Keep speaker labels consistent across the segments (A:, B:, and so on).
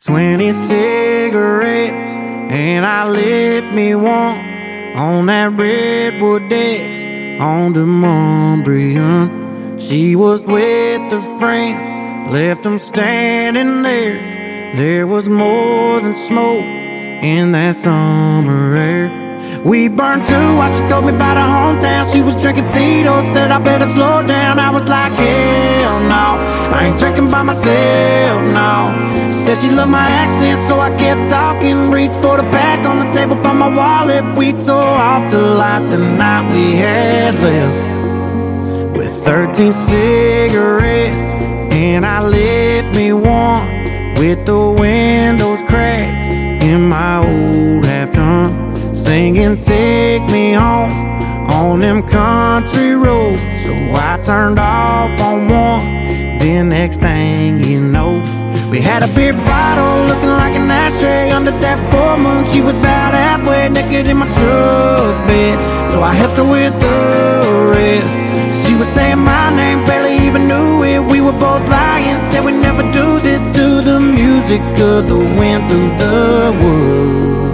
A: 20 cigarettes, and I lit me one on that redwood deck on the Montbriand. She was with her friends, left them standing there. There was more than smoke in that summer air. We burned two while she told me about her hometown. She was drinking Tito's, said I better slow down. I was like, hell no, I ain't drinking by myself, no. Said she loved my accent, so I kept talking. Reached for the pack on the table by my wallet. We tore off to light the night we had left with 13 cigarettes, and I lit me one with the windows cracked in my old half-ton, singing "Take Me Home" on them country roads. So I turned off on one, then next thing you know, we had a beer bottle looking like an ashtray under that full moon. She was about halfway naked in my truck bed, so I helped her with the rest. She was saying my name, barely even knew it. We were both lying, said we'd never do this to the music of the wind through the woods.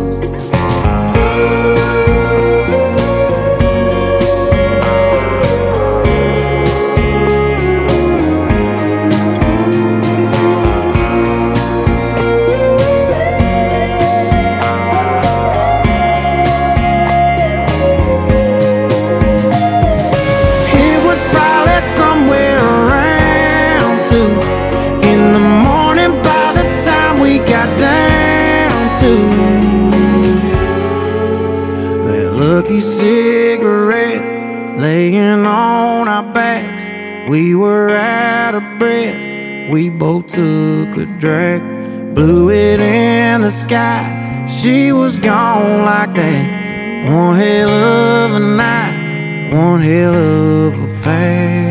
A: In the morning, by the time we got down to that lucky cigarette laying on our backs, we were out of breath. We both took a drag, blew it in the sky. She was gone like that. One hell of a night, one hell of a pass.